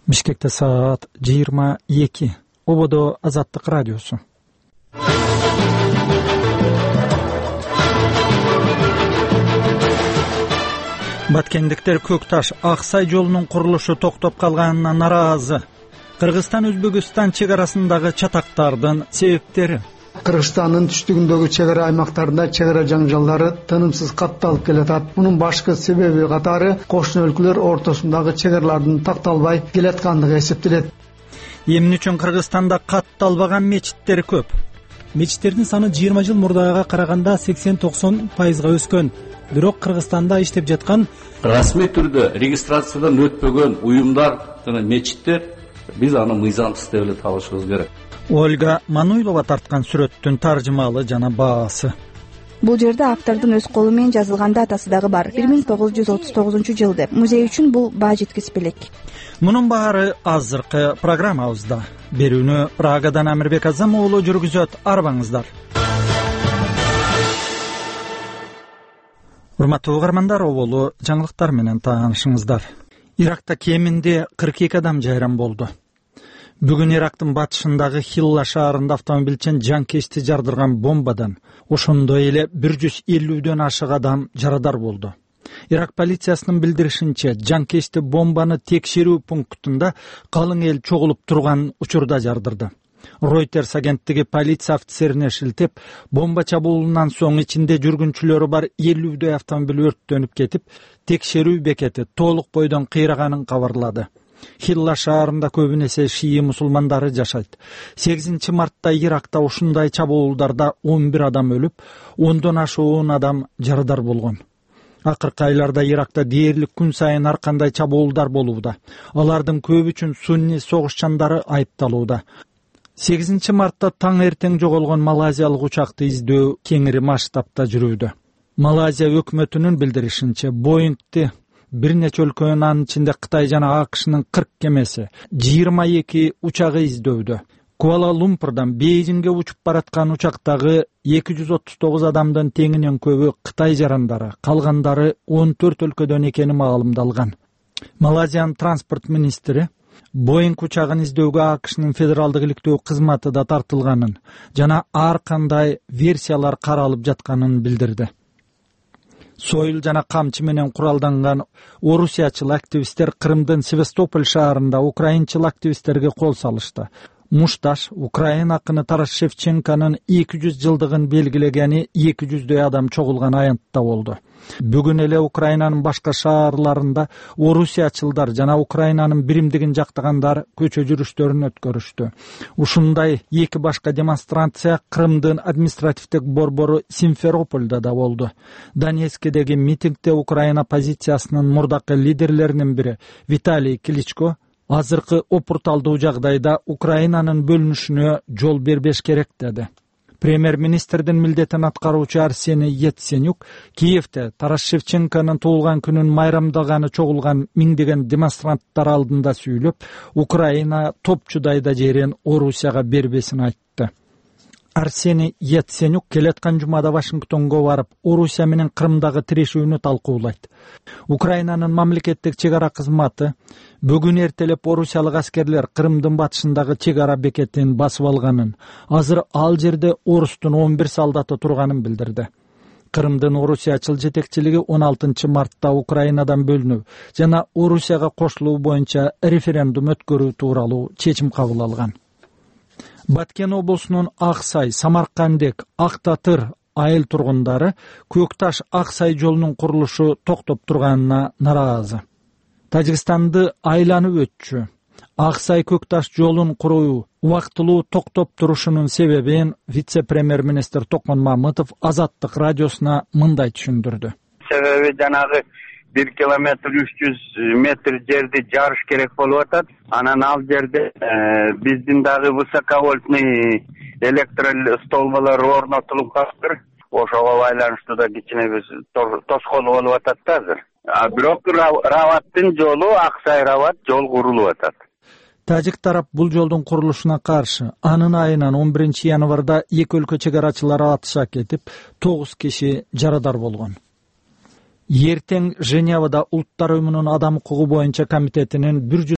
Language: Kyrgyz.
Бишкекте саат 22. Ободо Азаттык радиосу. Баткендиктер Көкташ Аксай жолунун курулушу токтоп калганына нараазы. Кыргызстан-Өзбекстан чек арасындагы чатактардын себептери. Кыргызстандын түштүгүндөгү чек ара аймактарында чек ара жаңжалдары тынымсыз катталып келатат. Мунун башкы себеби катары кошуна өлкөлөр ортосундагы чек аралардын такталбай келаткандыгы эсептелет. Эмне үчүн Кыргызстанда катталбаган мечиттер көп? Мечиттердин саны 20 жыл мурдага караганда 80-90% өскөн. Бирок Кыргызстанда иштеп жаткан расмий түрдө регистрациядан өтпөгөн уюмдар жана мечиттер биз аны мыйзамсыз деп эле табышыбыз керек. Ольга Мануйлова тарткан сүрөттүн таржымалы жана баасы. Бул жерде автордун өз колу менен жазылган датасы дагы бар. 1939 деп. Музей үчүн бул баа жеткирип элек. Мунун баары азыркы программабызда. Берүүнү Прагадан Амирбек Азам уулу жүргүзөт. Арбаңыздар. Урматтуу угармандар, оболу жаңылыктар менен таанышыңыздар. Иракта кеминде 42 адам жайран болду. Бүгүн Ирактын батышындагы Хилла шаарында автомобилчен жанкечти жардырган бомбадан ошондой эле 150дөн ашык адам жарадар болду. Ирак полициясынын билдиришинче, жанкечти бомбаны текшерүү пунктунда калың эл чогулуп турган учурда жардырды. Reuters агенттиги полиция офицерине шилтеп, бомба чабуулунан соң ичинде жүргүнчүлөрү бар 50дей автомобиль өрттөнүп кетип, текшерүү бекети толук бойдон кыйраганын кабарлады. Хилла шаарында көбүнесе шии мусулмандары жашайт. 8 мартта Иракта ушундай чабуулдарда 11 адам өлүп, 10дон ашуун адам жарадар болгон. Акыркы айларда Иракта дээрлик күн сайын ар кандай чабуулдар болууда. Алардын көп үчүн сунни согушчандары айыпталууда. 8 мартта таң эртең жоголгон малайзиялык учакты издөө кеңири масштабта жүрүүдө. Малайзия өкмөтүнүн билдиришинче, Боингти бир нече өлкөнүн, анын ичинде Кытай жана АКШнын 40 кемеси, 22 учагы издөөдө. Куала-Лумпурдан Бейжиңге учуп бараткан учактагы 239 адамдын теңинен көбү Кытай жарандары, калгандары 14 өлкөдөн экени маалымдалган. Малайзиянын транспорт министри Боинг учагын издөөгө АКШнын федералдык иликтөө кызматы да тартылганын жана ар кандай версиялар каралып жатканын билдирди. Сойыл жана камчы менен куралданган орусиячыл активисттер Крымдын Севастополь шаарында украинчыл активисттерге кол салышты. Мушташ Украина акыны Тарас Шевченконун 200 жылдыгын белгилегени 200дөй адам чогулган аянтта болду. Бүгүн эле Украинанын башка шаарларында орусиячылдар жана Украинанын биримдигин жактагандар көчө жүрүштөрүн өткөрүштү. Ушундай эки башка демонстрация Крымдын административдик борбору Симферопольда да болду. Донецкидеги митингде Украина позициясынын мурдакы лидерлеринин бири Виталий Кличко азыркы опурталдуу жагдайда Украинанын бөлүнүшүнө жол бербеш керек деди. Премьер-министрдин милдетин аткаруучу Арсений Яценюк Киевде Тарас Шевченконун туулган күнүн майрамдаганы чогулган миңдеген демонстранттар алдында сүйлөп, Украина топчудайда жерин Орусияга бербесин айтты. Арсений Яценюк келаткан жумада Вашингтонго барып, Орусия менен Крымдагы тирешүүнү талкуулайт. Украинанын мамлекеттик чек ара кызматы бүгүн эртелеп орусиялык аскерлер Крымдын батышындагы чек ара бекетин басып алганын, азыр ал жерде орустун 11 солдаты турганын билдирди. Крымдын орусиячыл жетекчилиги 16 мартта Украинадан бөлүнүү жана Орусияга кошулуу боюнча референдум өткөрүү тууралуу чечим кабыл алган. Баткен облусунун Аксай, Самаркандек, Актатыр айыл тургундары Көкташ Аксай жолунун курулушу токтоп турганына нараазы. Тажикстанды айланып өтчү Аксай Көкташ жолун куруу убактылуу токтоп турушунун себебин вице-премьер-министр Токмон Мамытов Азаттык радиосуна мындай түшүндүрдү. Себеби жанагы 1 километр 300 метр жерди жарыш керек болуп атат. Анан ал жерде биздин дагы высоковольтный электр столбалар орнотулуп калыптыр. Ошого байланыштуу да кичине биз тоскоол болуп атат да азыр. Бирок Раваттын жолу Аксай Рават жол курулуп атат. Тажик тарап бул жолдун курулушуна каршы анын айынан 11 январда эки өлкө чек арачылары атышка кетип, 9 киши жарадар болгон. Эртең Женевада Улуттар уюмунун адам укугу боюнча комитетинин